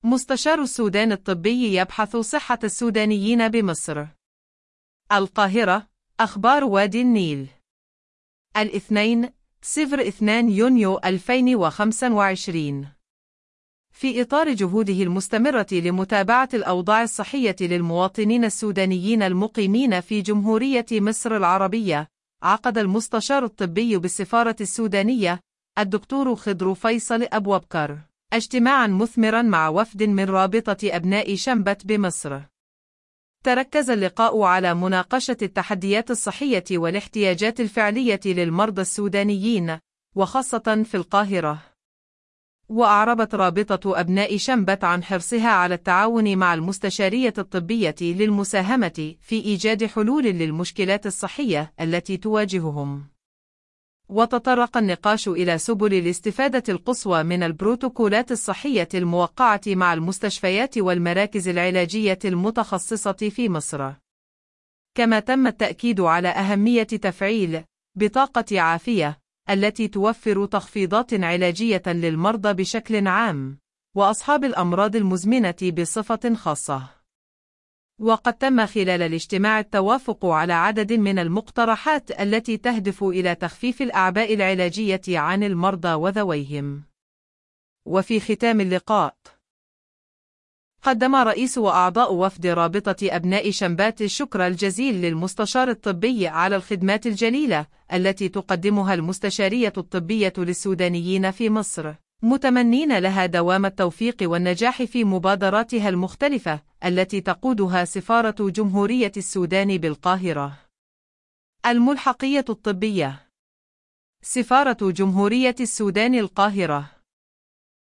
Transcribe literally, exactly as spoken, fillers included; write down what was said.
مستشار السودان الطبي يبحث صحة السودانيين بمصر. القاهرة، أخبار وادي النيل. الاثنين، صفر اثنين يونيو ألفين وخمسة وعشرين. في إطار جهوده المستمرة لمتابعة الأوضاع الصحية للمواطنين السودانيين المقيمين في جمهورية مصر العربية، عقد المستشار الطبي بالسفارة السودانية، الدكتور خضر فيصل أبو بكر، اجتماعاً مثمراً مع وفد من رابطة أبناء شنبت بمصر. تركز اللقاء على مناقشة التحديات الصحية والاحتياجات الفعلية للمرضى السودانيين، وخاصة في القاهرة. وأعربت رابطة أبناء شنبت عن حرصها على التعاون مع المستشارية الطبية للمساهمة في إيجاد حلول للمشكلات الصحية التي تواجههم. وتطرق النقاش إلى سبل الاستفادة القصوى من البروتوكولات الصحية الموقعة مع المستشفيات والمراكز العلاجية المتخصصة في مصر. كما تم التأكيد على أهمية تفعيل بطاقة عافية التي توفر تخفيضات علاجية للمرضى بشكل عام، وأصحاب الأمراض المزمنة بصفة خاصة. وقد تم خلال الاجتماع التوافق على عدد من المقترحات التي تهدف إلى تخفيف الأعباء العلاجية عن المرضى وذويهم. وفي ختام اللقاء، قدم رئيس وأعضاء وفد رابطة أبناء شنبات الشكر الجزيل للمستشار الطبي على الخدمات الجليلة التي تقدمها المستشارية الطبية للسودانيين في مصر، متمنين لها دوام التوفيق والنجاح في مبادراتها المختلفة التي تقودها سفارة جمهورية السودان بالقاهرة. الملحقية الطبية. سفارة جمهورية السودان القاهرة.